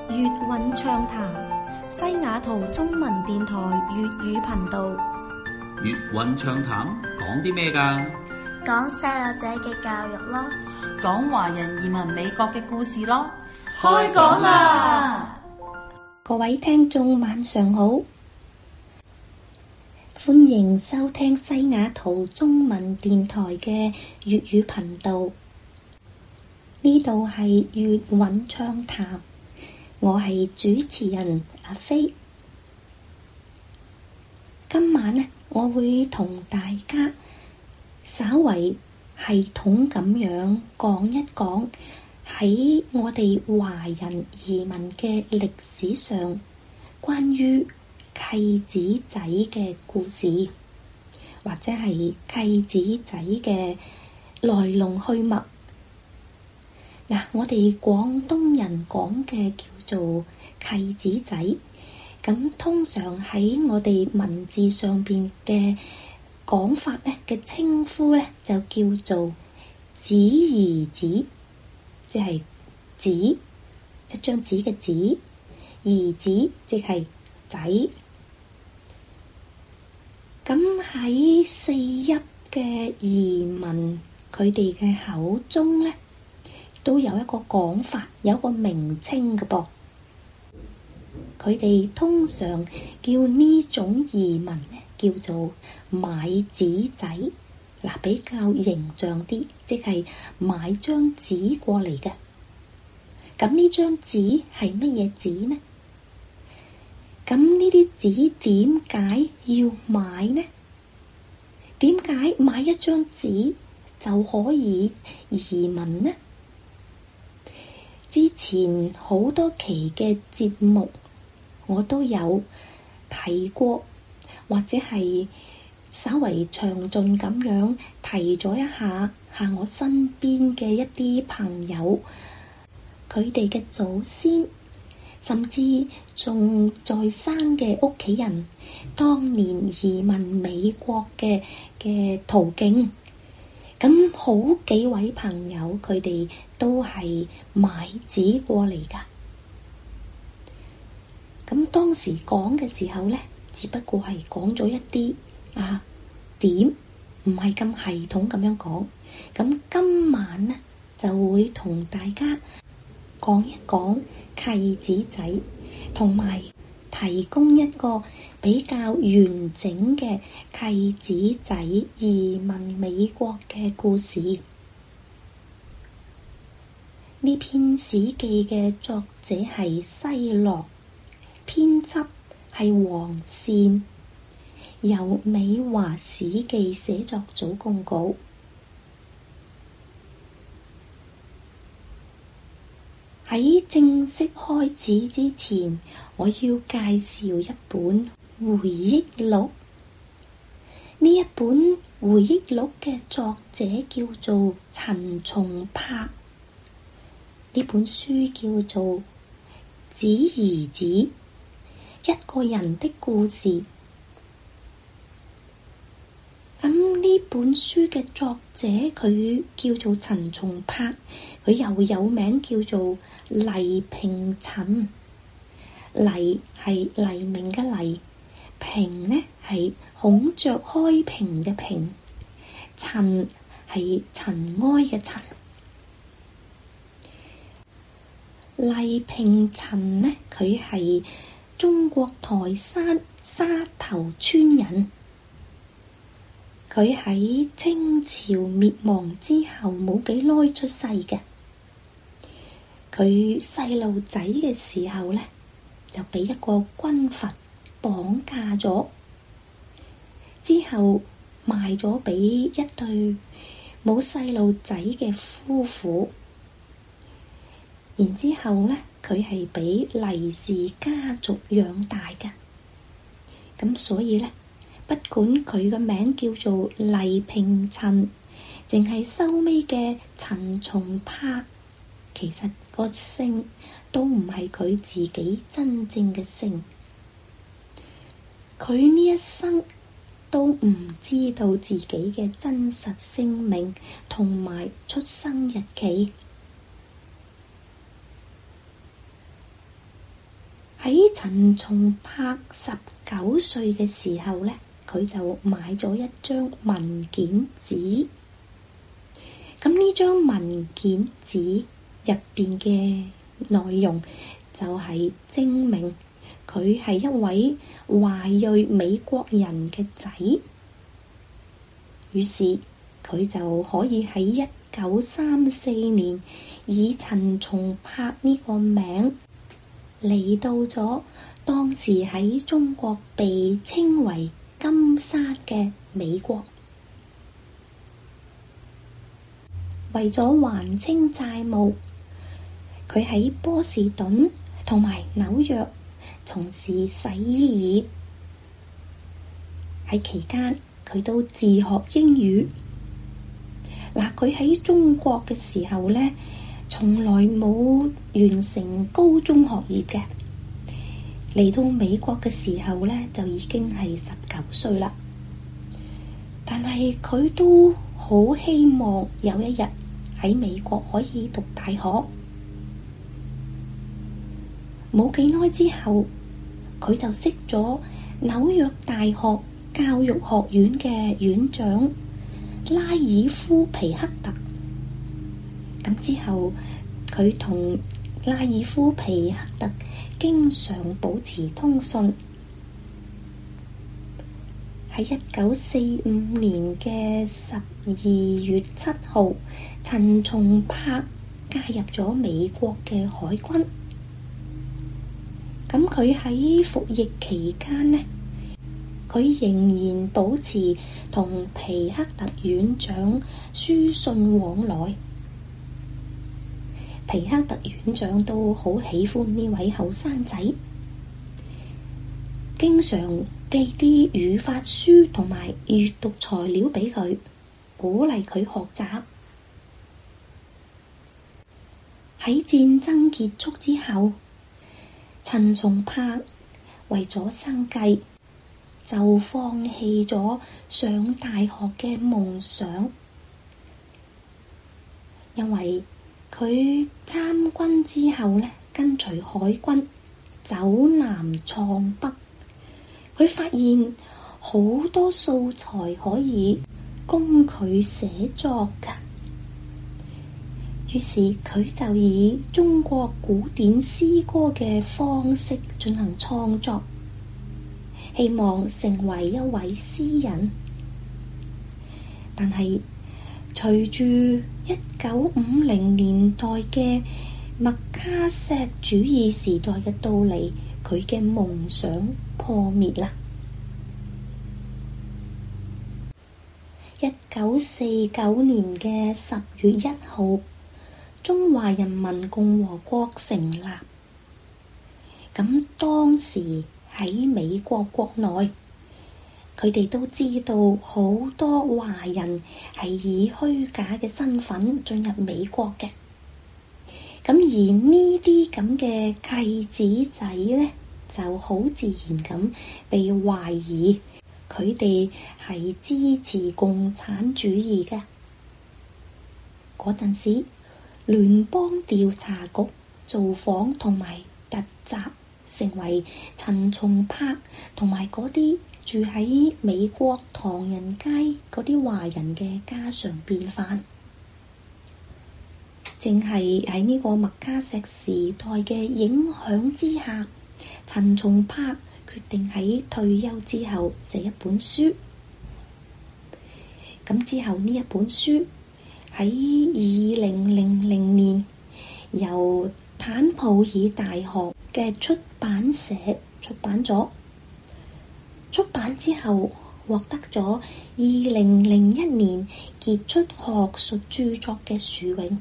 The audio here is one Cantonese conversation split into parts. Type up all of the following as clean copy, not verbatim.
粵韻暢談，西雅圖中文電台粵語頻道。 粵韻暢談講啲咩㗎？ 講細路仔嘅教育咯， 講華人移民美國嘅故事咯。 開講啦！ 各位聽眾晚上好，歡迎收聽西雅圖中文電台嘅粵語頻道。呢度係粵韻暢談，我係主持人阿飛。今晚呢，我會同大家稍為系統咁樣講一講喺我哋華人移民嘅歷史上關於契子仔嘅故事，或者係契子仔嘅來龍去脈。嗱，我哋廣東人講嘅叫做契子仔，咁通常喺我哋文字上邊嘅講法咧嘅稱呼咧就叫做子兒子，即係子，一張紙嘅子，兒子即係仔。咁喺四邑嘅移民佢哋嘅口中咧，都有一個講法，有一個名稱嘅噃。佢哋通常叫呢種移民咧叫做買紙仔，嗱，比較形象啲，即係買張紙過嚟嘅。咁呢張紙係乜嘢紙呢？咁呢啲紙點解要買呢？點解買一張紙就可以移民呢？之前好多期嘅節目我都有提過，或者係稍為詳盡咁樣提咗一下我身邊嘅一啲朋友，佢哋嘅祖先，甚至仲在生嘅屋企人，當年移民美國嘅途徑。咁好幾位朋友佢哋都係買紙過嚟㗎。咁當時講嘅時候咧，只不過係講咗一啲點，唔係咁系統咁樣講。咁今晚咧就會同大家講一講契子仔，同埋提供一個比較完整嘅契子仔移民美國嘅故事。呢篇史記嘅作者係西洛，編輯係黃善，由美華史記寫作組供稿。喺正式開始之前，我要介紹一本回憶錄。呢一本回憶錄嘅作者叫做陳松柏。呢本書叫做《子兒子》，一個人的故事。咁呢本書嘅作者佢叫做陳松柏，佢又有名叫做黎平陳。黎係黎明嘅黎，平呢係孔雀開屏嘅屏，陳係塵埃嘅塵。黎平陳呢，佢係中國台山沙頭村人。佢喺清朝滅亡之後冇幾耐出世嘅。佢細路仔嘅時候呢，就俾一個軍閥綁架咗，之後賣咗俾一對冇細路仔嘅夫婦。然之後呢，佢係俾黎氏家族養大嘅。咁所以呢，不管佢個名叫做黎平陳，淨係收尾嘅陳松柏，其實個姓都唔係佢自己真正嘅姓。佢呢一生都唔知道自己嘅真實姓名同埋出生日期。 喺陳松柏19歲嘅時候咧，佢就買咗一張文件紙。咁呢張文件紙入邊嘅內容就係證明佢係一位華裔美國人嘅仔。於是佢就可以喺1934年以陳松柏呢個名嚟到咗當時喺中國被稱為金山嘅美國。為咗還清債務，佢喺波士頓同埋紐約從事洗衣業。喺期間，佢都自學英語。佢喺中國嘅時候咧，從來冇完成高中學業嘅。嚟到美國嘅時候咧，就已經係19歲啦。但係佢都好希望有一日喺美國可以讀大學。冇幾耐之後，佢就識咗紐約大學教育學院嘅院長拉爾夫皮克特。咁之後，佢同拉爾夫皮克特經常保持通訊。喺1945年嘅12月7號，陳松柏加入咗美國嘅海軍。咁佢喺服役期間呢，佢仍然保持同皮克特院長書信往來。皮克特院長都好喜歡呢位後生仔，經常寄啲語法書同埋閱讀材料俾佢，鼓勵佢學習。喺戰爭結束之後，陳松柏為咗生計，就放棄咗上大學嘅夢想，因為佢參軍之後咧，跟隨海軍走南闖北，佢發現好多素材可以供佢寫作㗎。於是佢就以中國古典詩歌嘅方式進行創作，希望成為一位詩人。但係隨住1950年代嘅麥卡錫主義時代嘅到嚟，佢嘅夢想破滅啦。1949年嘅10月1號，中華人民共和國成立。咁當時喺美國國內，佢哋都知道好多華人係以虛假嘅身份進入美國嘅。咁而呢啲咁嘅契子仔咧，就好自然咁被懷疑佢哋係支持共產主義嘅。嗰陣時，聯邦調查局造訪同埋突襲，成為陳松柏同埋嗰啲住喺美國唐人街嗰啲華人嘅家常便飯。正係喺呢個麥卡錫時代嘅影響之下，陳松柏決定喺退休之後寫一本書。咁之後呢一本書喺2000年由坦普爾大學嘅出版社出版咗。出版之後獲得咗2001年傑出學術著作嘅殊榮。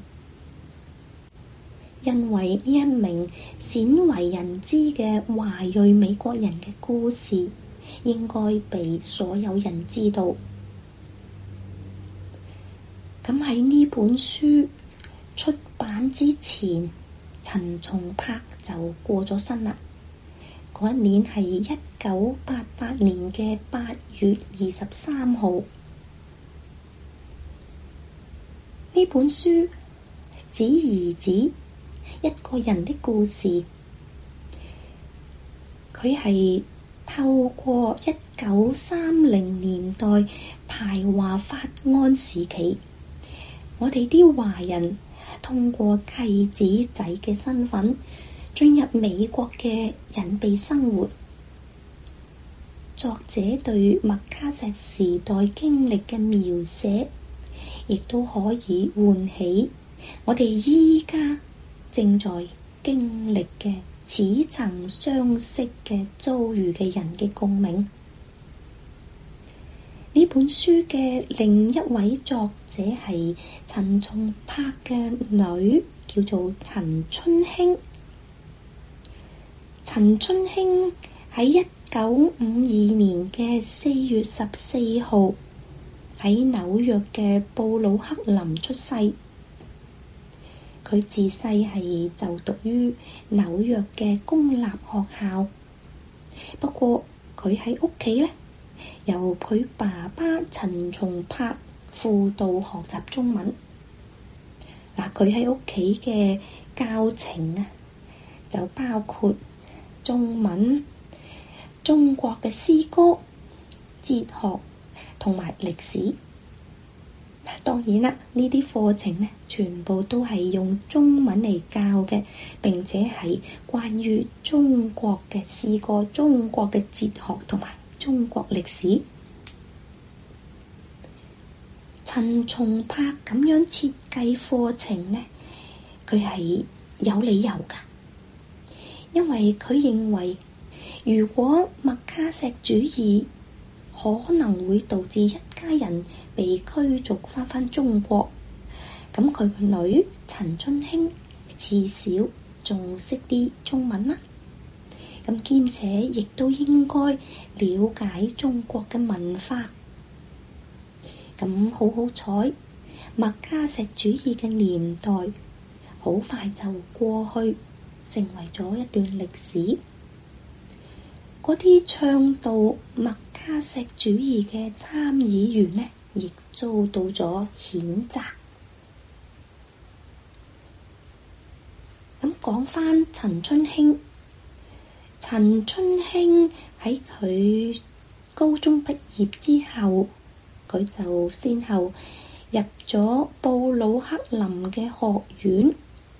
因為呢一名鮮為人知嘅華裔美國人嘅故事，應該被所有人知道。咁喺呢本書出版之前，陳松柏就過咗身啦。嗰一年係1988年嘅8月23號。呢本書只兒子一個人的故事， 佢係透過1930年代排華法案時期，我哋啲華人通過契子仔嘅身份進入美國嘅隱秘生活。作者對麥卡錫時代經歷嘅描寫，亦都可以喚起我哋依家正在經歷嘅似曾相識嘅遭遇嘅人嘅共鳴。呢本書嘅另一位作者係陳松柏嘅女，叫做陳春興。陳春興喺1952年嘅4月14號喺紐約嘅布魯克林出世。佢自細係就讀於紐約嘅公立學校，不過佢喺屋企咧，由佢爸爸陳松柏輔導學習中文。嗱，佢喺屋企嘅教程啊，就包括中文、中國嘅詩歌、哲學同埋歷史。當然啦，呢啲課程呢，全部都係用中文嚟教嘅，並且係關於中國嘅詩歌、中國嘅哲學同埋中國歷史。陳松柏咁樣設計課程呢，佢係有理由㗎，因為佢認為如果麥卡錫主義可能會導致一家人被驅逐返中國，咁佢個女陳春興至少仲識啲中文啦，咁兼且亦都應該了解中國嘅文化。咁好彩，麥卡錫主義嘅年代好快就過去，成為咗一段歷史。嗰啲倡導麥卡錫主義嘅參議員呢，亦遭到咗譴責。咁講返陳春興，陳春興喺佢高中畢業之後，佢就先後入咗布魯克林嘅學院、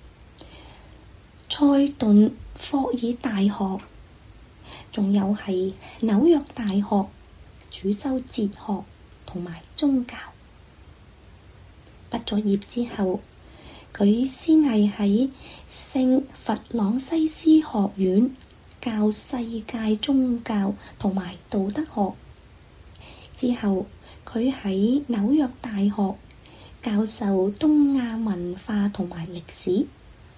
塞頓霍爾大學，仲有係紐約大學主修哲學同埋宗教。畢咗業之後，佢先係喺聖弗朗西斯學院教世界宗教同埋道德學，之後佢喺紐約大學教授東亞文化同埋歷史。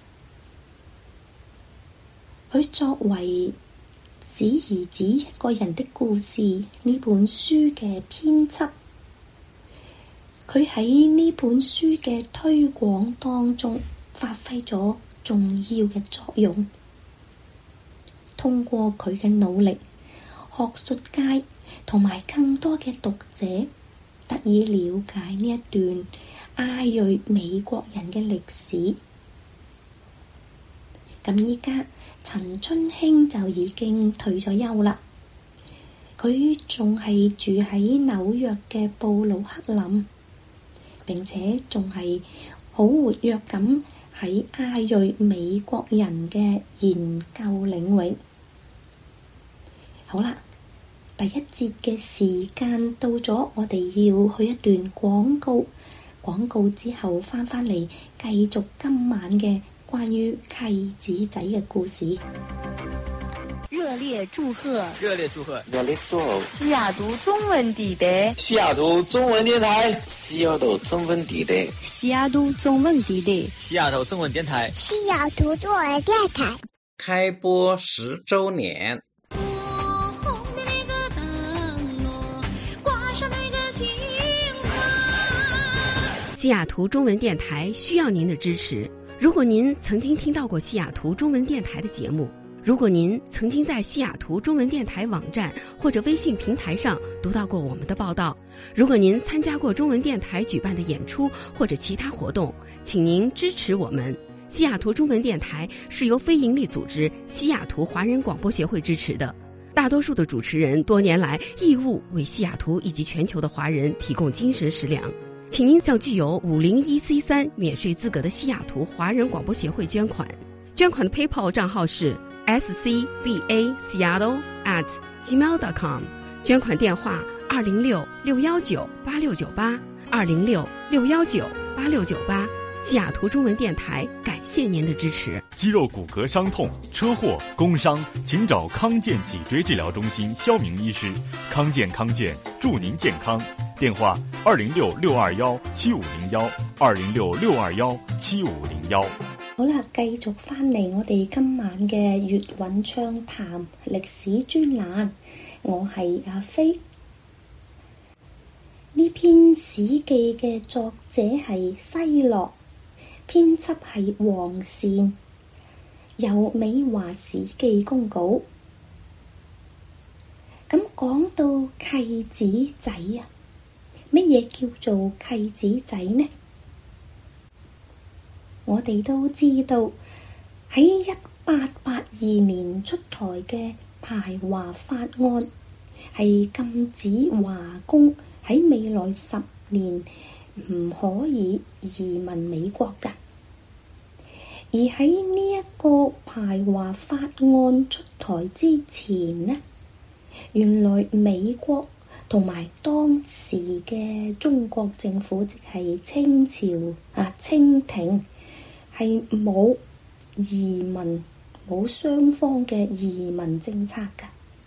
佢作為只兒子一個人的故事呢本書嘅編輯，佢喺呢本書嘅推廣當中發揮咗重要嘅作用。通過佢嘅努力，學術界同埋更多嘅讀者得以了解呢一段亞裔美國人嘅歷史。咁依家陳春興就已經退咗休啦，佢仲係住喺紐約嘅布魯克林，並且仲係好活躍咁喺亞裔美國人嘅研究領域。好啦，第一節嘅時間到咗，我哋要去一段廣告，廣告之後返嚟繼續今晚嘅關於契子仔嘅故事。 熱烈祝賀！ 熱烈祝賀！ 熱烈祝賀！ 西雅圖中文地帶， 西雅圖中文電台， 西雅圖中文地帶， 西雅圖中文地帶， 西雅圖中文電台， 西雅圖中文電台開播10週年。 西雅圖中文電台需要您的支持。如果您曾經聽到過西雅圖中文電台的節目，如果您曾經在西雅圖中文電台網站或者微信平台上讀到過我們的報道，如果您參加過中文電台舉辦的演出或者其他活動，請您支持我們， 西雅图中文電台是由非營利組織西雅圖華人廣播協會支持的，大多數的主持人多年來義務為西雅圖以及全球的華人提供精神食糧，請您向具有501C3免稅資格的西雅圖華人廣播協會捐款，捐款的 PayPal 賬號是 scbaseattle@gmail.com， 捐款電話206-619-8698 206-619-8698。西雅圖中文電台感謝您的支持。 肌肉骨骼傷痛、車禍、工傷，請找康健脊椎治療中心肖明醫師。康健祝您健康。電話206-621-7501 206-621-7501。 好啦，繼續翻嚟我哋今晚嘅粵韻暢談歷史專欄，我係阿飛。呢篇史記嘅作者係西樂，編輯係黃善，由美華史記公稿。咁講到契子仔啊，乜嘢叫做契子仔呢？我哋都知道喺1882年出台嘅排華法案，係禁止華工喺未來10年唔可以移民美國㗎。而喺呢一個排華法案出台之前呢，原來美國同埋當時嘅中國政府，即係清朝清廷，係冇移民，冇雙方嘅移民政策㗎。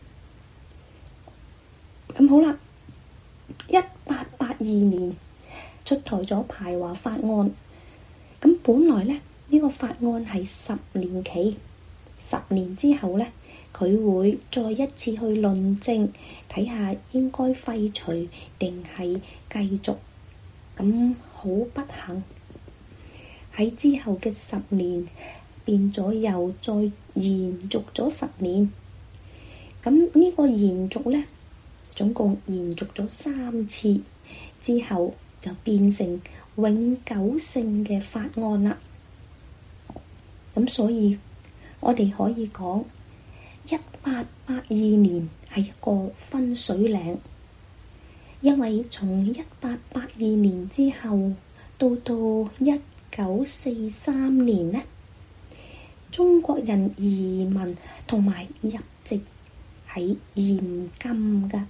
咁好啦，1882年出台咗排華法案，咁本來呢，呢個法案係10年期，10年之後呢，佢會再一次去論證，睇下應該廢除定係繼續。咁好不幸，喺之後嘅10年變咗又再延續咗10年。咁呢個延續呢，總共延續咗3次，之後就變成永久性嘅法案啦。咁所以我哋可以講1882年係一個分水嶺，因為從1882年之後到1943年呢，中國人移民同埋入籍係嚴禁㗎。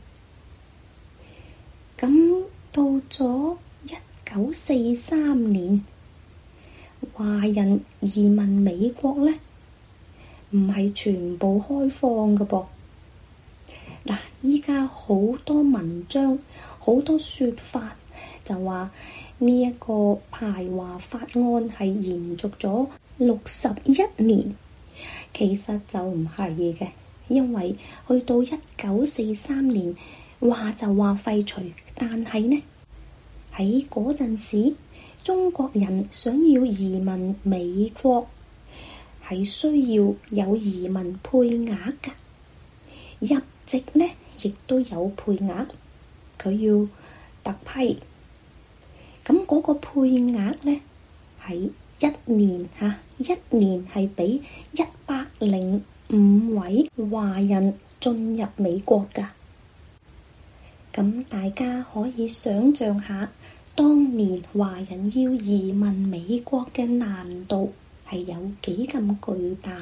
咁到咗1943年，華人移民美國呢，唔係全部開放㗎噃。嗱，依家好多文章、好多說法就話呢一個排華法案係延續咗61年，其實就唔係嘅，因為去到1943年話就話廢除，但係呢喺嗰陣時，中國人想要移民美國係需要有移民配額㗎，入籍呢亦都有配額，佢要特批。咁嗰個配額呢係一年係俾105位華人進入美國㗎。咁大家可以想像下，當年華人要移民美國嘅難度係有幾咁巨大。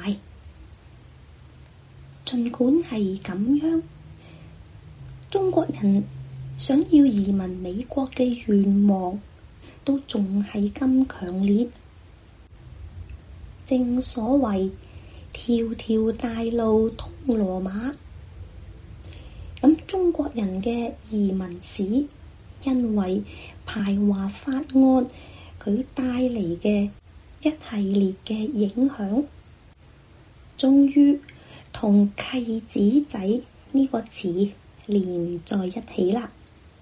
儘管係咁樣，中國人想要移民美國嘅願望都仲係咁強烈。正所謂條條大路通羅馬。咁中國人嘅移民史，因為排華法案佢帶嚟嘅一系列嘅影響，終於同契子仔呢個詞連在一起啦。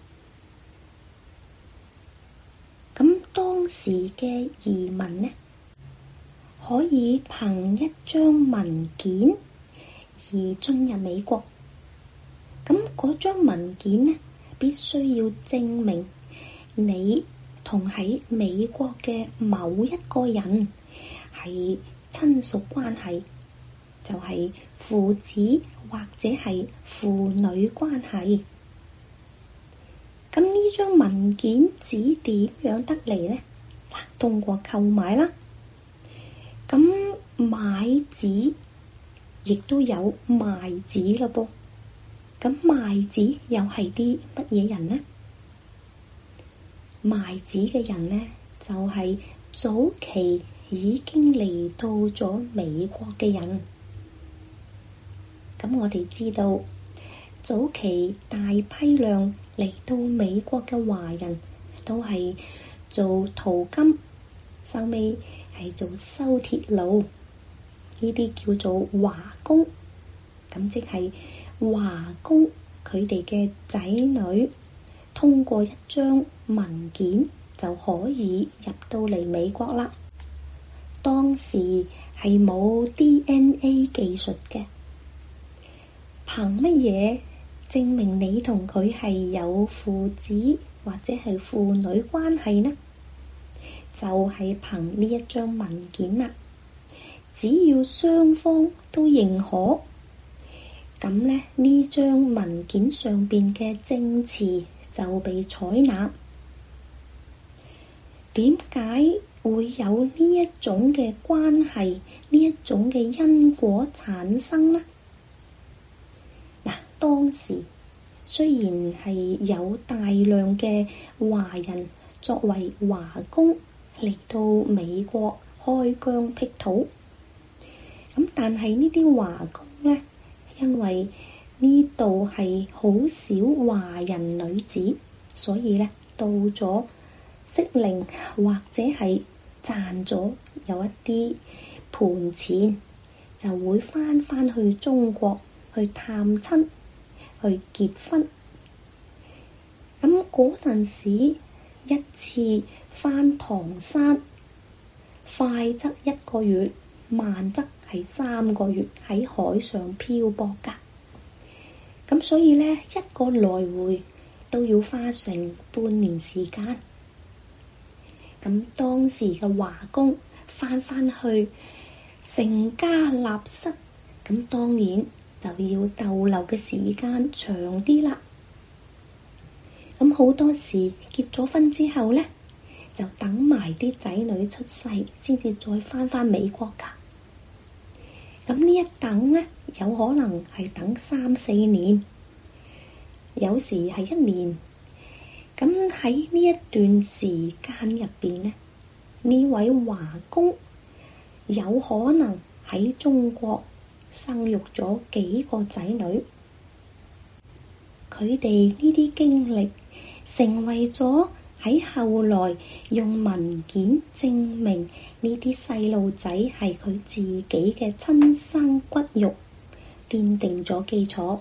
咁當時嘅移民呢，可以憑一張文件而進入美國。咁嗰張文件呢，必須要證明你同喺美國嘅某一個人係親屬關係，就係父子或者係父女關係。咁呢張文件紙點樣得嚟呢？通過購買啦。咁買紙亦都有賣紙啦噃。咁賣紙又係啲乜嘢人呢？賣紙嘅人呢，就係早期已經嚟到咗美國嘅人。咁我哋知道，早期大批量嚟到美國嘅華人都係做淘金，後尾係做修鐵路，呢啲叫做華工。咁即係華工佢哋嘅仔女通過一張文件就可以入到嚟美國啦。當時係冇 DNA 技術嘅，憑乜嘢證明你同佢係有父子或者係父女關係呢？就係憑呢一張文件啦。只要雙方都認可，咁呢，呢張文件上邊嘅證詞就被採納。點解會有呢一種嘅關係，呢一種嘅因果產生呢？嗱，當時雖然係有大量嘅華人作為華工嚟到美國開疆闢土，咁但係呢啲華工呢，因為呢度係好少華人女子，所以呢，到咗適齡或者係賺咗有一啲盤錢，就會返去中國去探親，去結婚。咁嗰陣時，一次返唐山，快則1個月，慢則係3個月喺海上漂泊㗎。咁所以呢，一個來回都要花成半年時間。咁當時嘅華工返去成家立室，咁當然就要逗留嘅時間長啲啦。咁好多時結咗婚之後呢，就等埋啲仔女出世，先至再返美國㗎。咁呢一等呢，有可能係等3-4年，有時係1年。咁喺呢一段時間入邊呢，呢位華工有可能喺中國生育咗幾個仔女，佢哋呢啲經歷成為咗喺後來用文件證明呢啲細路仔係佢自己嘅親生骨肉，奠定咗基礎。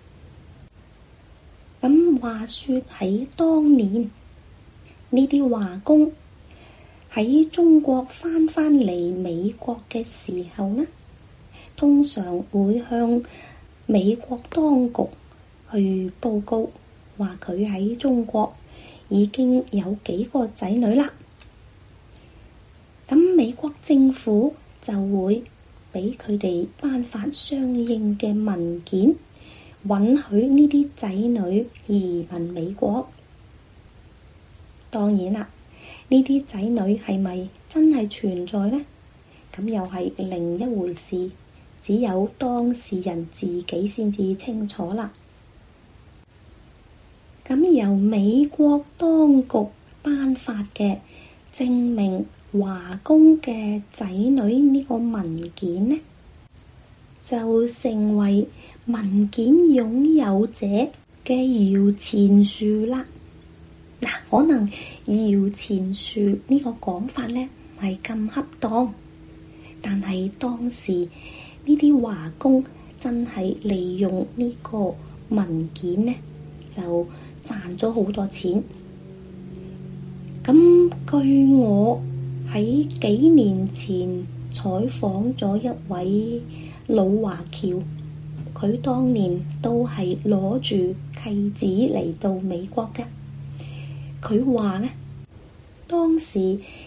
咁話說喺當年，呢啲華工喺中國返嚟美國嘅時候呢，通常會向美國當局去報告，話佢喺中國已經有幾個仔女啦。咁美國政府就會俾佢哋頒發相應嘅文件，允許呢啲仔女移民美國。當然啦，呢啲仔女係咪真係存在呢？咁又係另一回事，只有當事人自己先至清楚啦。咁由美國當局頒發嘅證明華工嘅仔女呢個文件呢，就成為文件擁有者嘅搖錢樹啦。嗱，可能搖錢樹呢個講法呢唔係咁恰當，但係當時呢啲華工真係利用呢個文件呢，就賺咗好多錢。咁據我喺幾年前採訪咗一位老華僑，佢當年都係攞住契紙嚟到美國嘅。佢話呢，當時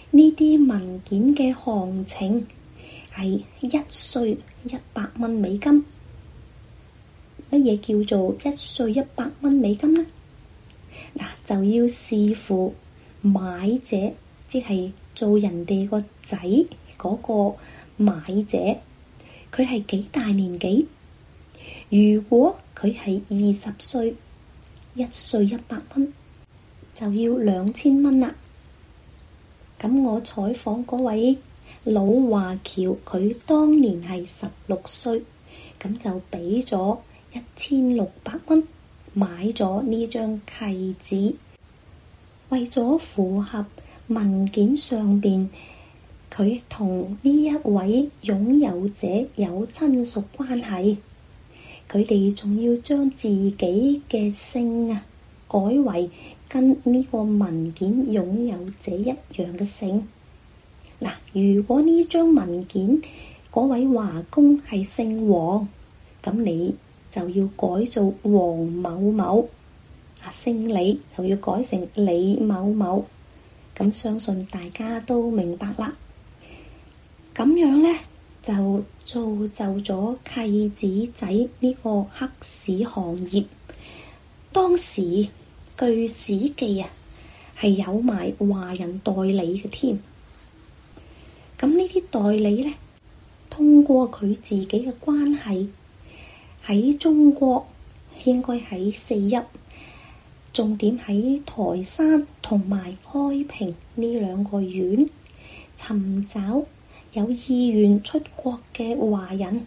呢啲文件嘅行情係1歲100蚊美金。乜嘢叫做1歲100蚊美金呢？嗱，就要視乎買者，即係做人哋個仔嗰個買者，佢係幾大年紀。如果佢係20歲，1歲100蚊就要2000蚊啦。咁我採訪嗰位老華僑，佢當年係16歲，咁就俾咗1600蚊買咗呢張契紙。為咗符合文件上邊佢同呢一位擁有者有親屬關係，佢哋仲要將自己嘅姓改為跟呢個文件擁有者一樣嘅姓。嗱，如果呢張文件嗰位華工係姓黃，咁你就要改做黃某某，姓李就要改成李某某。咁相信大家都明白啦。咁樣呢，就造就咗契紙仔呢個黑市行業。當時據史記係有埋華人代理嘅添。咁呢啲代理呢，通過佢自己嘅關係喺中國，應該喺4邑，重點喺台山同埋開平呢2個縣，尋找有意願出國嘅華人。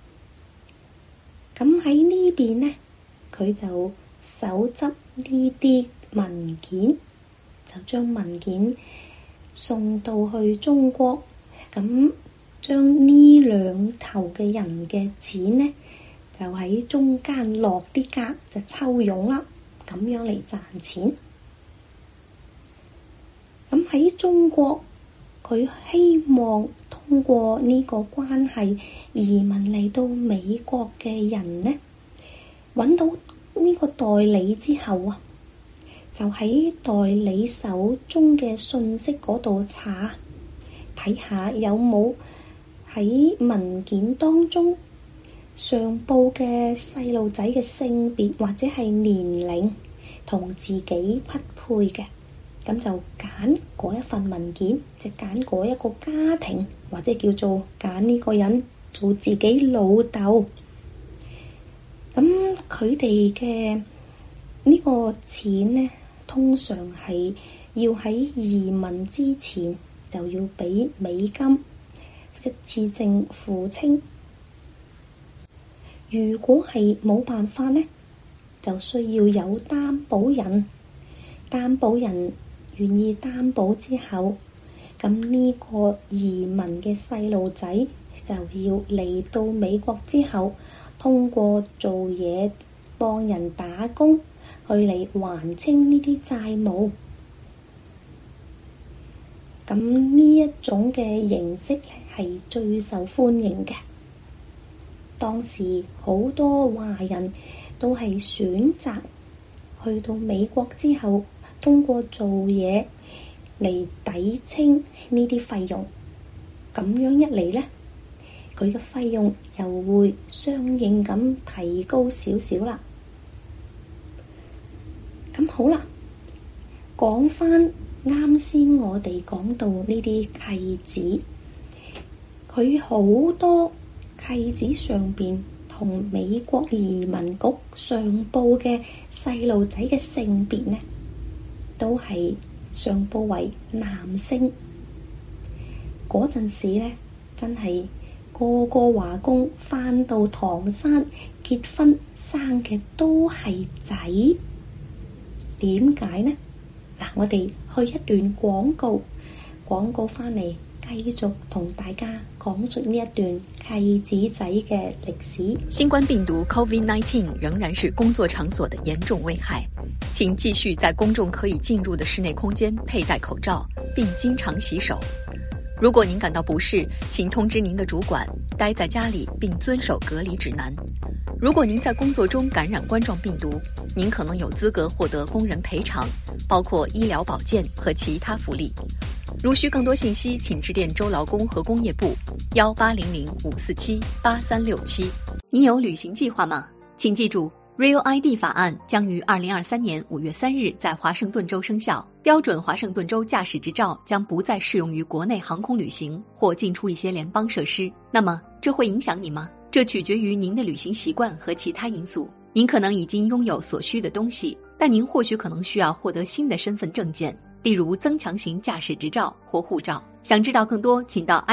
咁喺呢邊呢，佢就搜集呢啲文件，就將文件送到去中國，咁將呢兩頭嘅人嘅錢呢，就喺中間落啲格，就抽佣啦，咁樣嚟賺錢。咁喺中國，佢希望通過呢個關係移民嚟到美國嘅人呢，揾到呢個代理之後就喺代理手中嘅信息嗰度查，睇下有冇喺文件當中上報嘅細路仔嘅性別或者係年齡同自己匹配嘅，咁就揀嗰一份文件，就揀嗰一個家庭，或者叫做揀呢個人做自己老豆。咁佢哋嘅呢個錢呢，通常係要喺移民之前就要俾美金，一次性付清。如果係冇辦法呢，就需要有擔保人，擔保人願意擔保之後，咁呢個移民嘅細路仔就要嚟到美國之後，通過做嘢幫人打工去嚟還清呢啲債務。咁呢一種嘅形式係最受歡迎嘅。當時好多華人都係選擇去到美國之後，通過做嘢嚟抵清呢啲費用。咁樣一嚟呢，佢嘅費用又會相應咁提高少少啦。咁好啦，講返啱先我哋講到呢啲契紙，佢好多契紙上邊同美國移民局上報嘅細路仔嘅性別呢，都係上報為男性。嗰陣時呢，真係個個華工返到唐山結婚生嘅都係仔。點解呢？嗱，我哋去一段廣告返嚟，繼續同大家講述呢一段契紙仔嘅歷史。 新冠病毒 COVID-19 仍然是工作場所的嚴重危害，請繼續在公眾可以進入的室內空間佩戴口罩，並經常洗手。如果您感到不適，請通知您的主管，待在家裡並遵守隔離指南。如果您在工作中感染冠狀病毒，您可能有資格獲得工人賠償，包括醫療保健和其他福利。 如需更多信息，请致电州劳工和工业部1800-547-8367。你有旅行计划吗？请记住， Real ID 法案将于2023年5月3日在华盛顿州生效，标准华盛顿州驾驶执照将不再适用于国内航空旅行或进出一些联邦设施。那么，这会影响你吗？这取决于您的旅行习惯和其他因素。您可能已经拥有所需的东西，但您或许可能需要获得新的身份证件，例如增强型驾驶执照或护照。想知道更多，请到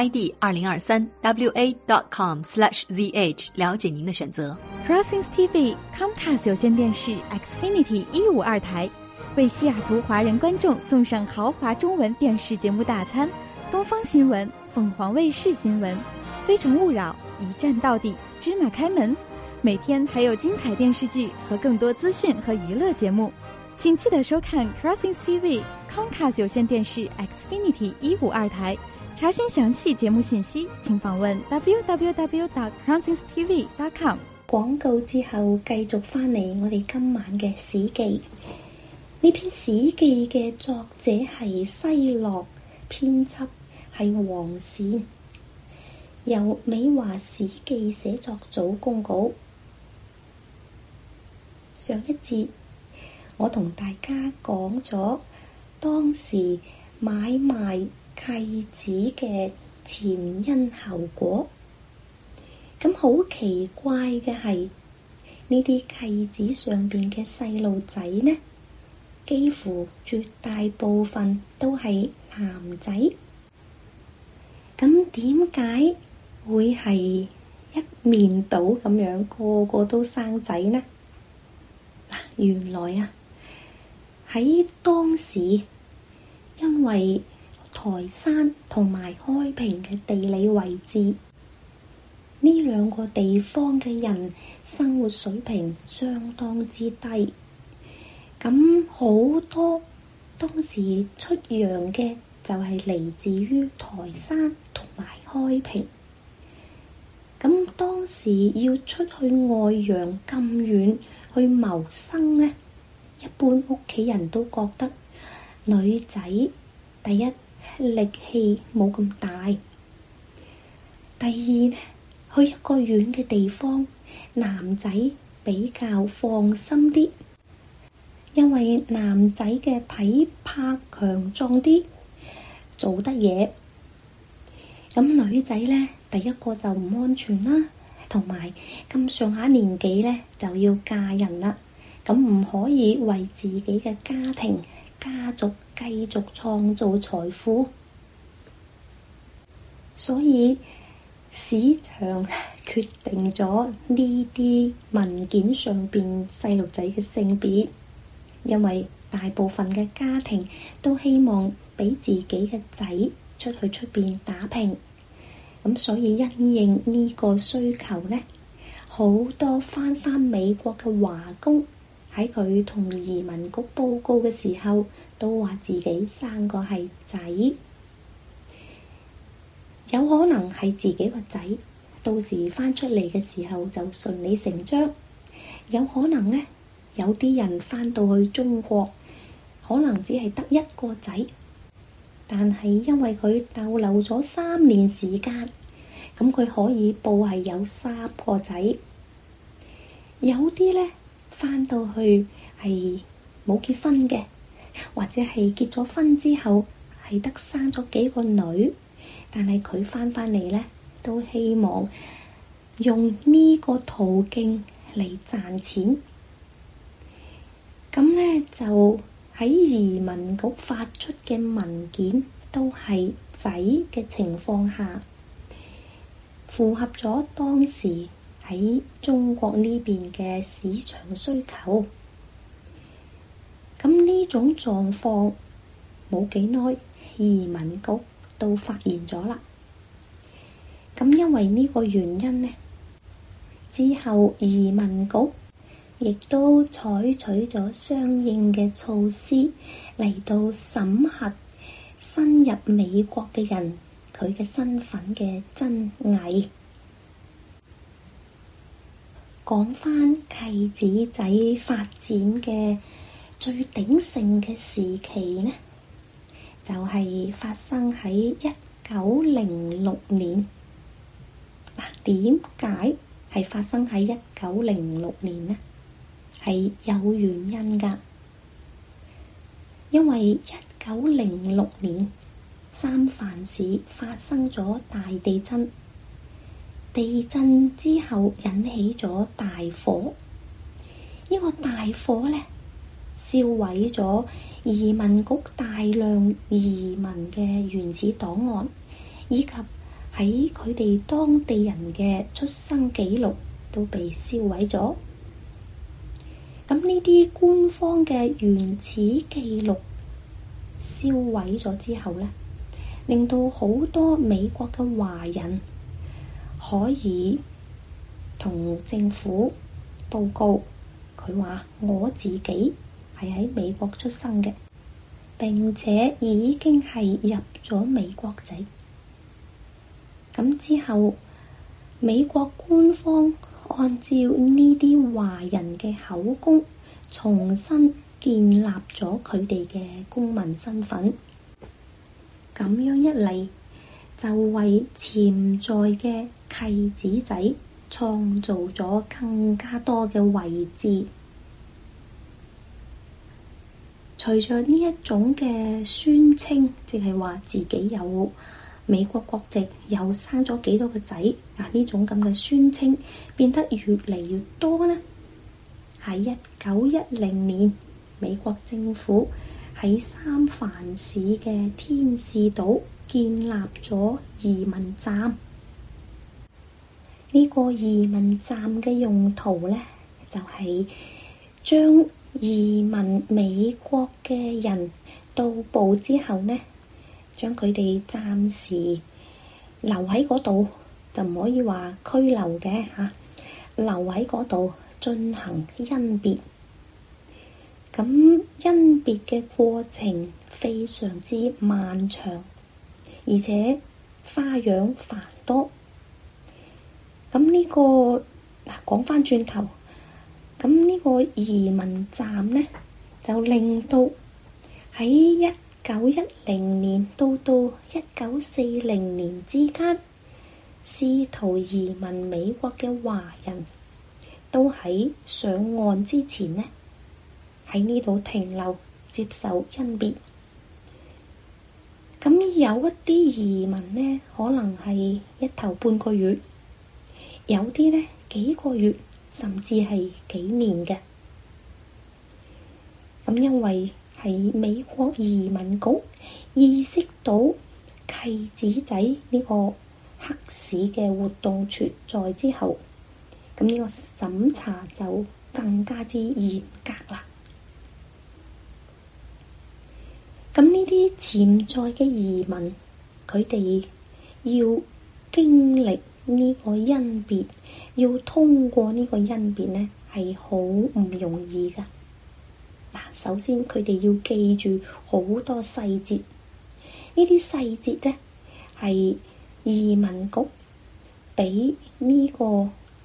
id2023wa.com/zh 了解您的选择。 Crossings TV Comcast 有线电视 Xfinity 152台为西雅图华人观众送上豪华中文电视节目大餐，东方新闻、凤凰卫视新闻、非诚勿扰、一站到底、芝麻开门，每天还有精彩电视剧和更多资讯和娱乐节目。请记得收看 Crossings TV Comcast 有线电视 Xfinity 152台。查询詳細節目信息，請訪問 www.crossingstv.com。 廣告之後繼續翻嚟我哋今晚嘅史記。呢篇史記嘅作者係西洛，編輯係黃善，由美華史記寫作組公稿。上一節我同大家講咗當時買賣契子嘅前因後果。咁好奇怪嘅係，呢啲契子上邊嘅細路仔呢，幾乎絕大部分都係男仔。咁點解會係一面倒咁樣，個個都生仔呢？原來啊，喺當時，因為台山同埋開平嘅地理位置，呢兩個地方嘅人生活水平相當之低，咁好多當時出洋嘅就係嚟自於台山同埋開平。咁當時要出去外洋咁遠去謀生呢，一般屋企人都覺得女仔第一力氣冇咁大，第二呢，去一個遠嘅地方，男仔比較放心啲，因為男仔嘅體魄強壯啲，做得嘢。咁女仔呢，第一個就唔安全啦，同埋咁上下年紀呢就要嫁人啦，咁唔可以為自己嘅家庭家族繼續創造財富，所以市場決定咗呢啲文件上邊細路仔嘅性別，因為大部分嘅家庭都希望俾自己嘅仔出去出邊打拼，咁所以因應呢個需求呢，好多返美國嘅華工喺佢同移民局報告嘅時候，都話自己生個係仔，有可能係自己個仔，到時返出嚟嘅時候就順理成章。有可能呢，有啲人返到去中國，可能只係得一個仔，但係因為佢逗留咗3年時間，咁佢可以報係有3個仔。有啲呢，返到去係冇結婚嘅，或者係結咗婚之後係得生咗幾個女，但係佢返嚟呢，都希望用呢個途徑嚟賺錢。咁呢，就喺移民局發出嘅文件都係仔嘅情況下，符合咗當時喺中國呢邊嘅市場需求。咁呢種狀況冇幾耐，移民局都發現咗啦。咁因為呢個原因呢，之後移民局亦都採取咗相應嘅措施嚟到審核新入美國嘅人佢嘅身份嘅真偽。講返契子仔發展嘅最鼎盛嘅時期呢，就就係發生喺1906年。點解係發生喺1906年呢？係有原因㗎。因為1906年三藩市發生咗大地震，地震之後引起咗大火。呢個大火呢，燒毀咗移民局大量移民嘅原始檔案，以及喺佢哋當地人嘅出生記錄都被燒毀咗。咁呢啲官方嘅原始記錄燒毀咗之後呢，令到好多美國嘅華人可以同政府報告，佢話我自己係喺美國出生嘅，並且已經係入咗美國籍。咁之後，美國官方按照呢啲華人嘅口供，重新建立咗佢哋嘅公民身份。咁樣一嚟，就為潛在嘅契子仔創造咗更加多嘅位置。隨着呢一種嘅宣稱，即係話自己有美國國籍，又生咗幾多個仔，呢種咁嘅宣稱變得越嚟越多呢。喺1910年，美國政府喺三藩市嘅天使島建立咗移民站。呢個移民站嘅用途呢，就係將移民美國嘅人到埗之後呢，將佢哋暫時留喺嗰度，就唔可以話拘留嘅嚇，留喺嗰度進行甄別。咁甄別嘅過程非常之漫長，而且花樣繁多。咁呢個講返轉頭，咁呢個移民站呢，就令到喺1910年到1940年之間，試圖移民美國嘅華人都喺上岸之前呢，喺呢度停留接受甄別。咁有一啲移民呢，可能係一頭半個月，有啲呢幾個月，甚至係幾年嘅。咁因為係美國移民局意識到契子仔呢個黑市嘅活動存在之後，咁呢個審查就更加之嚴格啦。咁呢啲潛在嘅移民，佢哋要經歷呢個甄別，要通過呢個甄別呢，係好唔容易噶。首先佢哋要記住好多細節，呢啲細節呢，係移民局俾呢個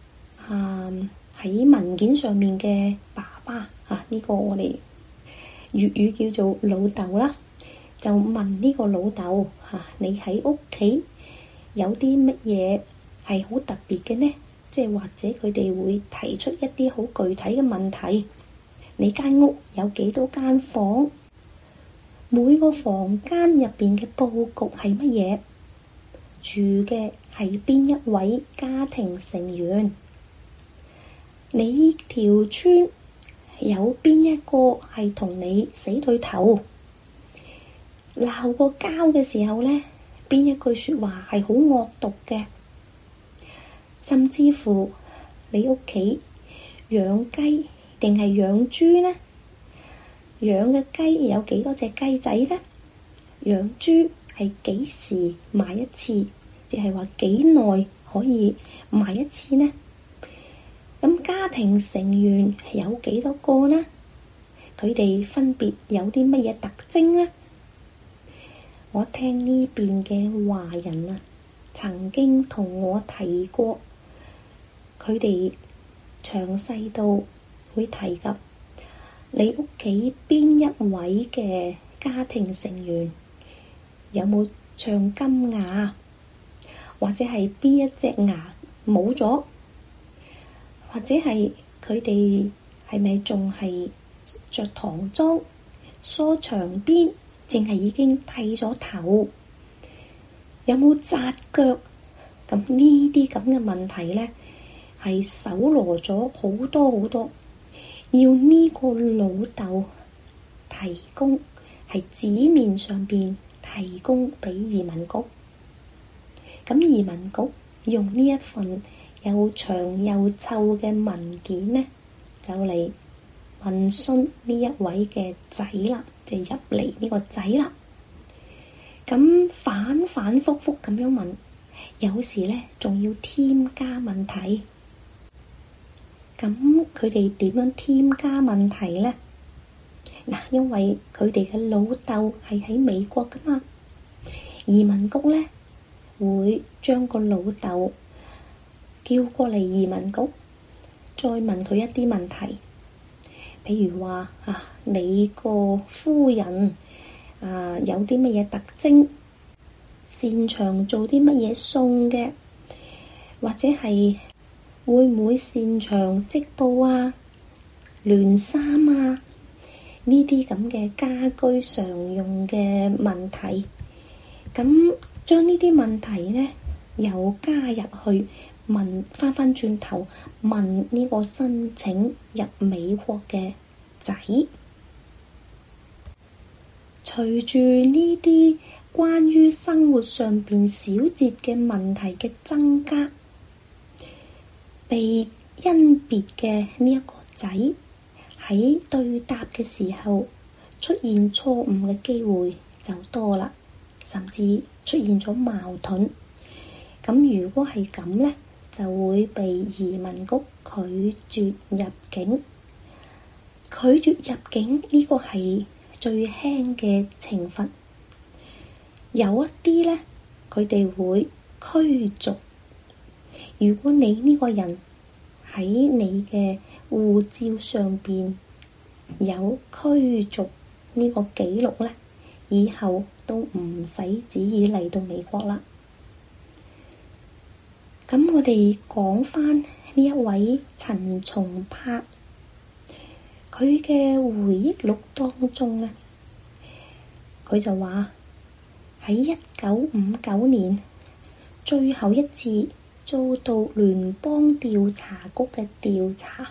喺文件上面嘅爸爸呢個我哋粵語叫做老豆啦，就問呢個老豆你喺屋企有啲乜嘢係好特別嘅呢？即係或者佢哋會提出一啲好具體嘅問題。你間屋有幾多間房？每個房間入邊嘅佈局係乜嘢？住嘅係邊一位家庭成員？你條村有邊一個係同你死對頭？鬧過交嘅時候呢，邊一句說話係好惡毒嘅？甚至乎你屋企養雞定係養豬呢？養嘅雞有幾多隻雞仔呢？養豬係幾時賣一次？即係話幾耐可以賣一次呢？咁家庭成員有幾多個呢？佢哋分別有啲乜嘢特徵呢？我聽呢邊嘅華人曾經同我提過，佢哋詳細到會提及你屋企邊一位嘅家庭成員有冇唱金牙，或者係邊一隻牙冇咗，或者係佢哋係咪仲係着唐裝、梳長辮，淨係已經剃咗頭，有冇紮腳？咁呢啲咁嘅問題咧，係搜羅咗好多好多，要呢個老豆提供，係紙面上邊提供俾移民局。咁移民局用呢一份又長又臭嘅文件咧，就嚟問詢呢一位嘅仔啦，就入嚟呢個仔啦。咁反反复复咁樣問，有時咧仲要添加問題。咁佢哋點樣添加問題咧？嗱，因為佢哋嘅老豆係喺美國噶嘛，移民局咧會將個老豆叫過嚟移民局，再問佢一啲問題，譬如話你個夫人有啲乜嘢特徵，擅長做啲乜嘢餸嘅，或者係會唔會擅長織布啊、亂衫啊，呢啲咁嘅家居常用嘅問題。咁將呢啲問題咧又加入去問，翻轉頭問呢個申請入美國嘅仔。隨住呢啲關於生活上邊小節嘅問題嘅增加，被甄別嘅呢一個仔喺對答嘅時候出現錯誤嘅機會就多啦，甚至出現咗矛盾。咁如果係咁咧，就會被移民局拒絕入境。拒絕入境呢個係最輕嘅懲罰。有一啲咧，佢哋會驅逐。如果你呢個人喺你嘅護照上邊有驅逐呢個記錄咧，以後都唔使旨意嚟到美國啦。咁我哋講返呢一位陳松柏，佢嘅回憶錄當中咧，佢就話喺1959年最後一次遭到聯邦調查局嘅調查，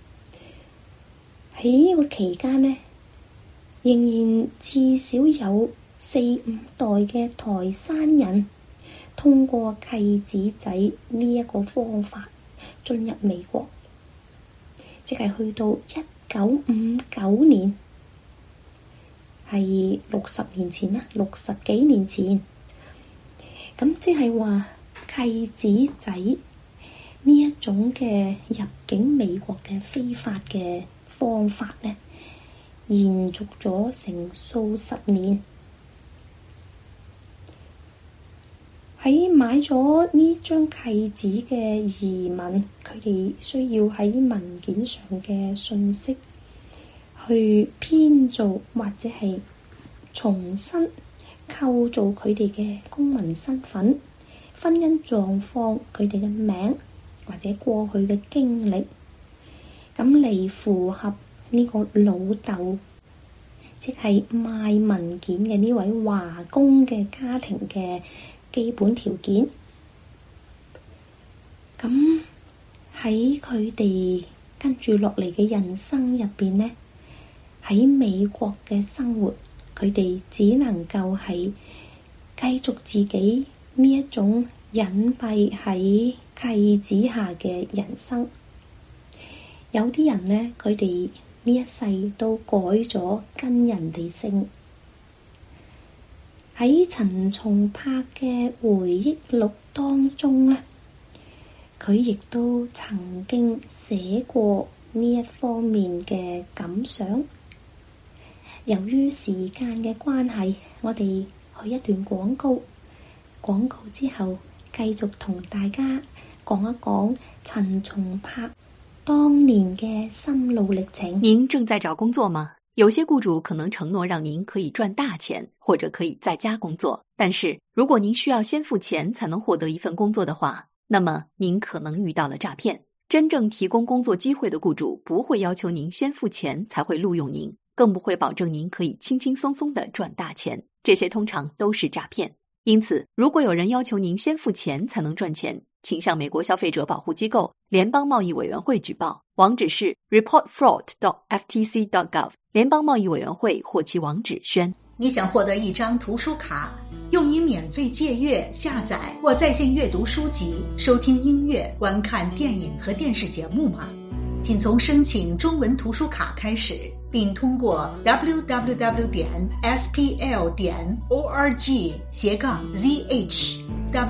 喺呢個期間呢，仍然至少有4-5代嘅台山人通過契子仔呢一個方法進入美國，即係去到1959年，係60年前啦，60幾年前。咁即係話契子仔呢一種嘅入境美國嘅非法嘅方法咧，延續咗成數十年。喺買咗呢張契子嘅移民，佢哋需要喺文件上嘅信息去編造或者係重新構造佢哋嘅公民身份、婚姻狀況、佢哋嘅名或者過去嘅經歷，咁嚟符合呢個老豆，即係賣文件嘅呢位華工嘅家庭嘅基本條件。咁喺佢哋跟住落嚟嘅人生入邊呢，喺美國嘅生活，佢哋只能夠係繼續自己呢一種隱蔽喺契子下嘅人生。有啲人呢，佢哋呢一世都改咗跟人哋姓。喺陳松柏嘅回憶錄當中呢，佢亦都曾經寫過呢一方面嘅感想。由於時間嘅關係，我哋去一段廣告，廣告之後繼續同大家講一講陳松柏當年嘅心路歷程。 您正在找工作嗎？ 有些雇主可能承諾讓您可以賺大錢，或者可以在家工作，但是如果您需要先付錢才能獲得一份工作的話，那麼您可能遇到了詐騙。真正提供工作機會的雇主不會要求您先付錢才會錄用您，更不會保證您可以輕輕鬆鬆地賺大錢，這些通常都是詐騙。因此，如果有人要求您先付錢才能賺錢，請向美國消費者保護機構聯邦貿易委員會舉報，網址是 reportfraud.ftc.gov。聯邦貿易委員會或其網址宣。 你想獲得一張圖書卡，用以免費借閱、下載或在線閱讀書籍、收聽音樂、觀看電影和電視節目嗎？請從申請中文圖書卡開始，並通過 www.spl.org/zh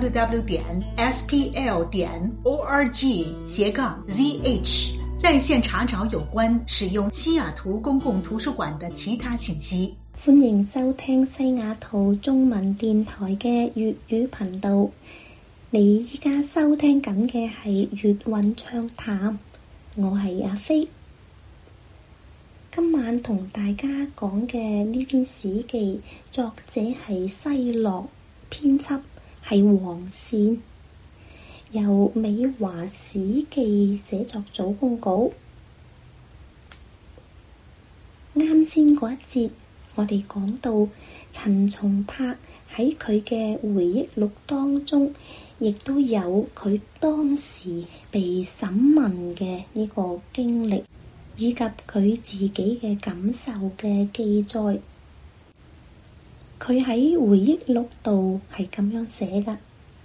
www.spl.org/zh 在線查找有關使用西雅圖公共圖書館的其他信息。 歡迎收聽西雅圖中文電台嘅粵語頻道。你依家收聽緊嘅係粵韻暢談，我係阿飛。今晚同大家講嘅呢篇史記，作者係西洛，編輯係黃善，由美華史記寫作組公稿。啱先嗰一節，我哋講到陳松柏喺佢嘅回憶錄當中，亦都有佢當時被審問嘅呢個經歷，以及佢自己嘅感受嘅記載。佢喺回憶錄度係咁樣寫㗎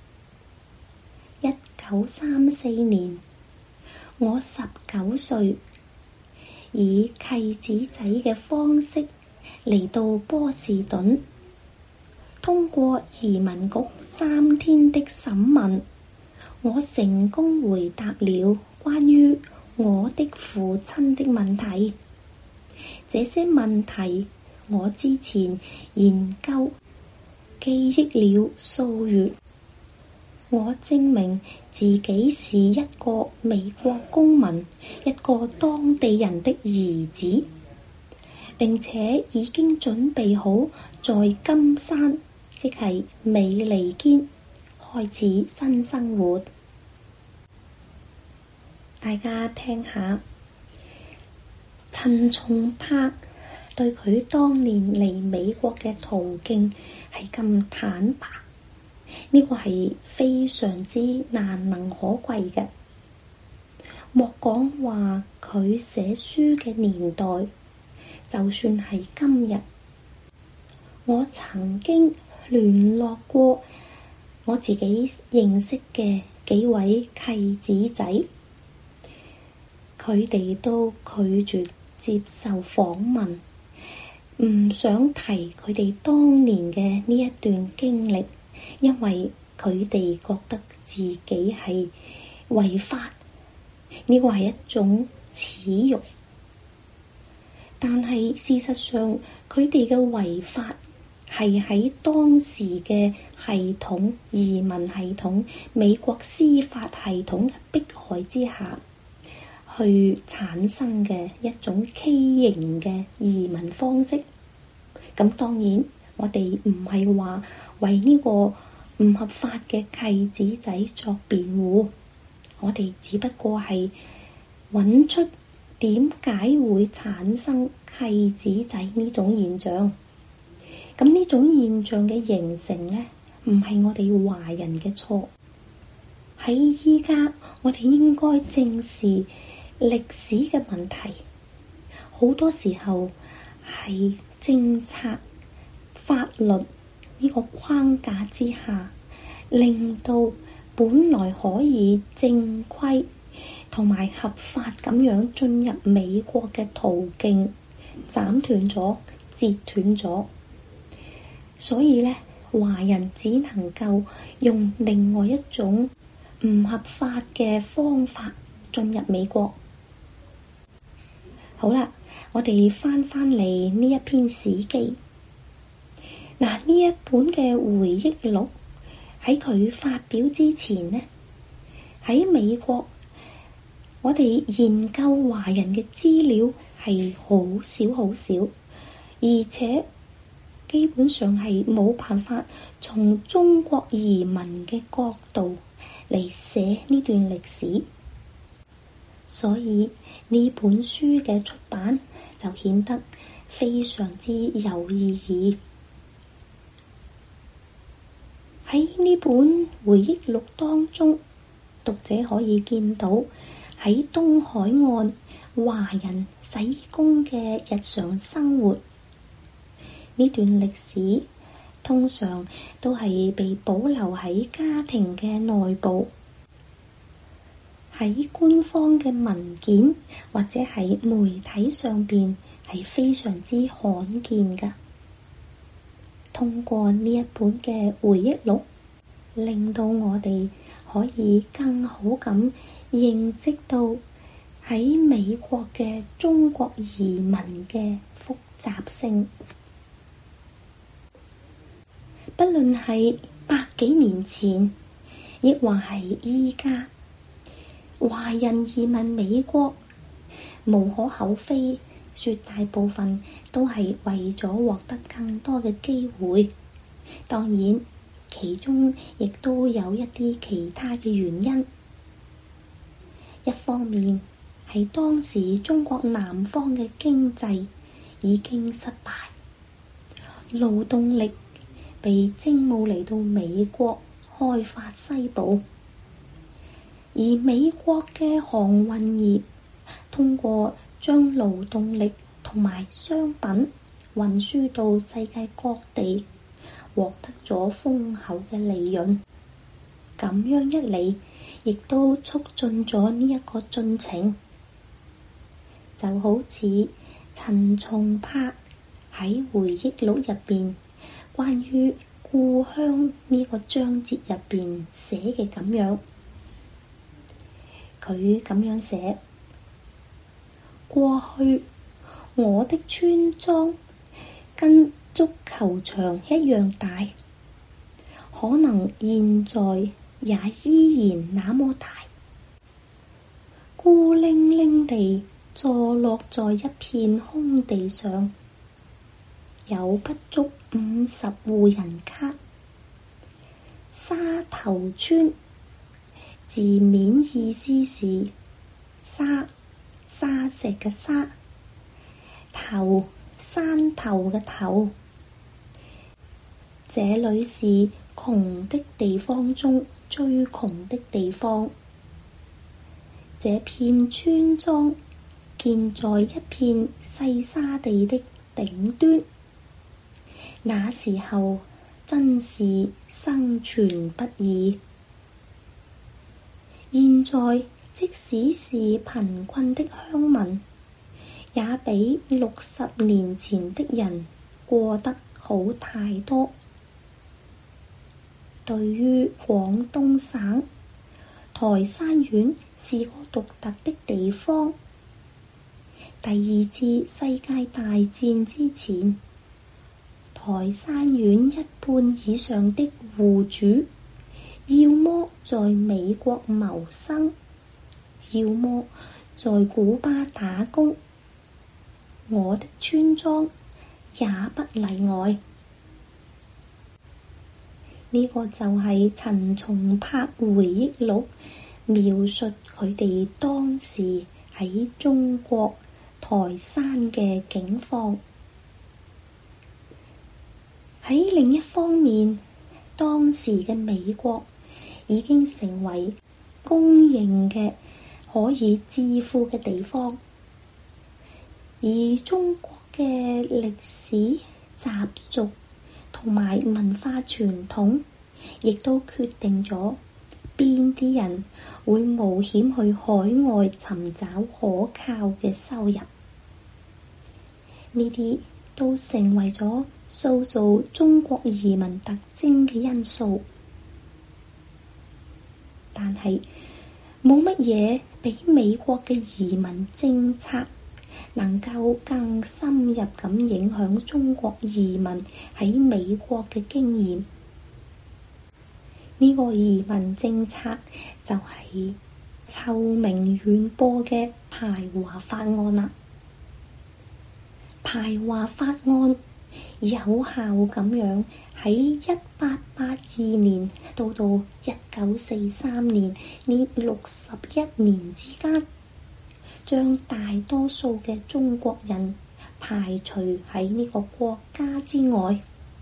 ：1934年，我19歲，以契子仔嘅方式嚟到波士頓，通過移民局3天的審問，我成功回答了關於我的父親的問題。這些問題我之前研究記憶了數月。我證明自己是一個美國公民，一個當地人的兒子，並且已經準備好在金山，即係美利堅，開始新生活。大家聽下，陳松柏對佢當年嚟美國嘅途徑係咁坦白，呢個係非常之難能可貴嘅。莫講話佢寫書嘅年代，就算係今日，我曾經聯絡過我自己認識嘅幾位契子仔，佢哋都拒絕接受訪問，唔想提佢哋當年嘅呢一段經歷，因為佢哋覺得自己係違法，呢個係一種恥辱。但係事實上，佢哋嘅違法係喺當時嘅系統、移民系統、美國司法系統嘅迫害之下去產生嘅一種畸形嘅移民方式。咁當然，我哋唔係話為呢個唔合法嘅契子仔作辯護，我哋只不過係揾出點解會產生契子仔呢種現象。咁呢種現象嘅形成呢，唔係我哋華人嘅錯。喺依家，我哋應該正視歷史嘅問題。好多時候係政策、法律呢個框架之下，令到本來可以正規同埋合法咁樣進入美國嘅途徑斬斷咗、截斷咗。所以呢，華人只能夠用另外一種唔合法嘅方法進入美國。好啦，我哋翻嚟呢一篇史記。嗱，呢一本嘅回憶錄喺佢發表之前呢，喺美國我哋研究華人嘅資料係係好少好少，而且基本上係冇辦法從中國移民嘅角度嚟寫呢段歷史，所以呢本書嘅出版就顯得非常之有意義。喺呢本回憶錄當中，讀者可以見到喺東海岸華人洗工嘅日常生活。呢段歷史通常都係被保留喺家庭嘅內部，喺官方嘅文件或者喺媒體上邊係非常之罕見㗎。通過呢一本嘅回憶錄，令到我哋可以更好咁認識到喺美國嘅中國移民嘅複雜性。不論係100幾年前，亦或係依家，華人移民美國，無可厚非，絕大部分都係為咗獲得更多嘅機會。當然，其中亦都有一啲其他嘅原因。一方面係當時中國南方嘅經濟已經失敗，勞動力被徵募嚟到美國開發西部，而美國嘅航運業通過將勞動力同埋商品運輸到世界各地，獲得咗豐厚嘅利潤。咁樣一嚟，亦都促進咗呢一個進程。就好似陳松柏喺回憶錄入邊關於故鄉呢個章節入邊寫嘅咁樣，佢咁樣寫：過去我的村莊跟足球場一樣大，可能現在也依然那麼大，孤零零地坐落在一片空地上，有不足50戶人家。沙頭村字面意思是沙石嘅沙，頭山頭嘅頭。這裡是窮的地方中最窮的地方。這片村莊建在一片細沙地的頂端，那時候真是生存不易。現在即使是貧困的鄉民，也比60年前的人過得好太多。對於廣東省，台山縣是個獨特的地方。第2次世界大戰之前，台山縣一半以上的戶主，要麼在美國謀生，要麼在古巴打工。我的村莊也不例外。呢個就係陳松柏回憶錄描述佢哋當時喺中國台山嘅境況。喺另一方面，當時嘅美國已經成為公認嘅可以致富嘅地方，而中國嘅歷史習俗同埋文化傳統，亦都決定咗邊啲人會冒險去海外尋找可靠嘅收入。呢啲都成為咗塑造中國移民特徵嘅因素。但係冇乜嘢比美國嘅移民政策能夠更深入咁影響中國移民喺美國嘅經驗。呢個移民政策就係臭名遠播嘅排華法案啦。 排華法案有效咁樣喺1882年到1943年呢61年之間，將大多數嘅中國人排除喺呢個國家之外。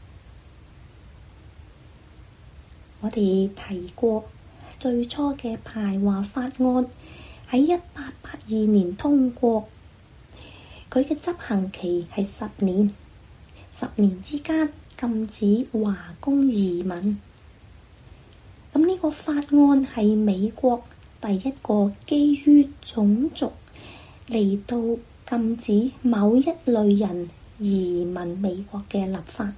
我哋提過，最初嘅排華法案喺1882年通過，佢嘅執行期係10年，10年之間禁止華工移民。咁呢個法案係美國第一個基於種族嚟到禁止某一類人移民美國嘅立法。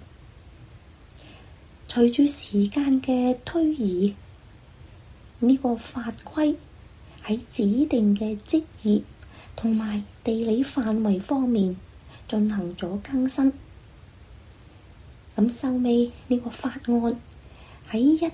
隨住時間嘅推移，呢個法規喺指定嘅職業同埋地理範圍方面進行咗更新。咁收尾呢個法案喺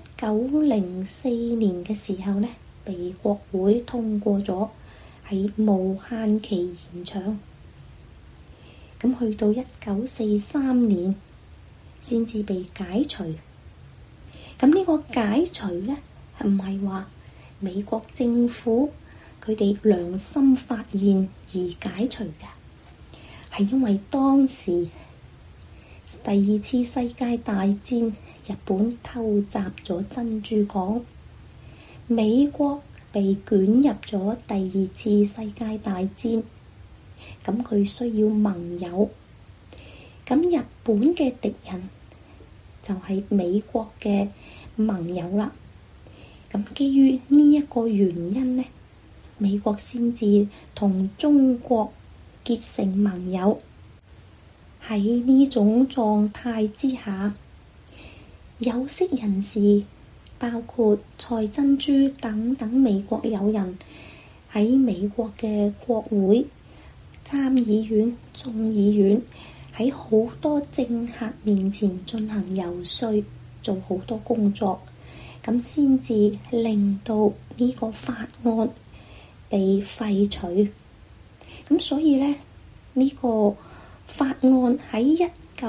1904年嘅時候呢，被國會通過咗，係無限期延長。咁去到1943年先至被解除。咁呢個解除呢，係唔係話美國政府佢哋良心發現而解除嘅？係因為當時第二次世界大戰，日本偷襲咗珍珠港，美國被捲入咗第二次世界大戰，咁佢需要盟友，咁日本嘅敵人就係美國嘅盟友啦。咁基於呢一個原因呢，美國先至同中國結成盟友。喺呢種狀態之下，有識人士包括蔡珍珠等等美國友人喺美國嘅國會、參議院、眾議院喺好多政客面前進行游說，做好多工作，咁先至令到呢個法案被廢除。咁所以呢，呢個法案喺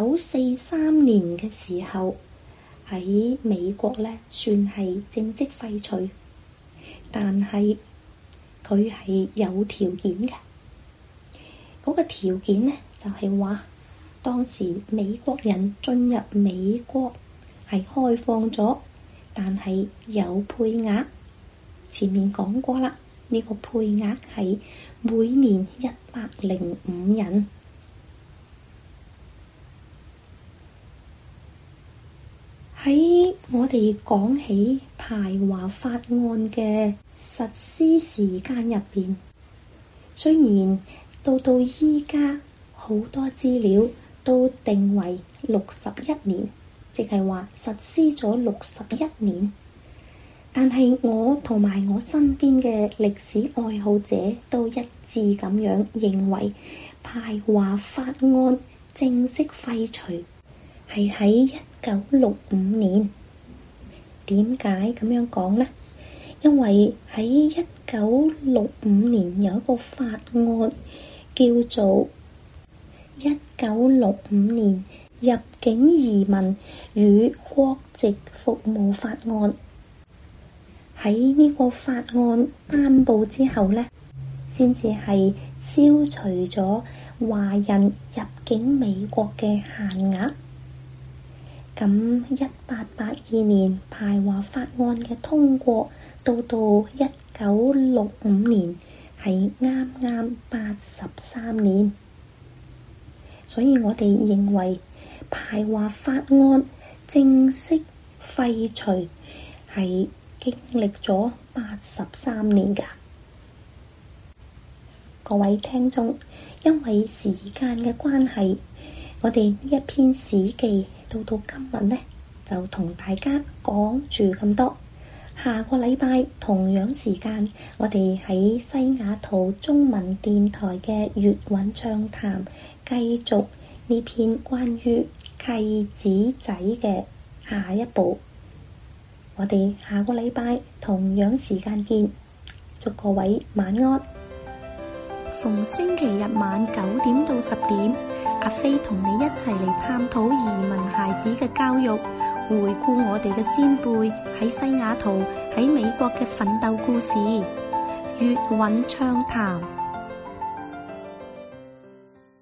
1943年嘅時候喺美國呢算係正式廢除，但係佢係有條件嘅。嗰個條件呢，就係話當時美國人進入美國係開放咗，但係有配額。前面講過啦，呢個配額係每年105人。喺我哋講起排華法案嘅實施時間入邊，雖然到依家好多資料都定為61年，即係話實施咗61年，但係我同埋我身邊嘅歷史愛好者都一致咁樣認為，排華法案正式廢除係喺1965年。點解咁樣講呢？因為喺1965年有一個法案叫做1965年入境移民與國籍服務法案。喺呢個法案頒布之後呢，先至係消除咗華人入境美國嘅限額。咁1882年排華法案嘅通過，到1965年係啱啱83年，所以我哋認為排華法案正式廢除係經歷咗83年㗎。各位聽眾，因為時間嘅關係，我哋呢一篇史記到今日呢，就同大家講住咁多。下個禮拜同樣時間，我哋喺西雅圖中文電台嘅粵韻暢談，繼續呢篇關於契子仔嘅下一步。我哋下個禮拜同樣時間見，祝各位晚安。 逢星期日晚9點到10點，阿飛同你一齊嚟探討移民孩子嘅教育，回顧我哋嘅先輩喺西雅圖、喺美國嘅奮鬥故事，粵韻暢談。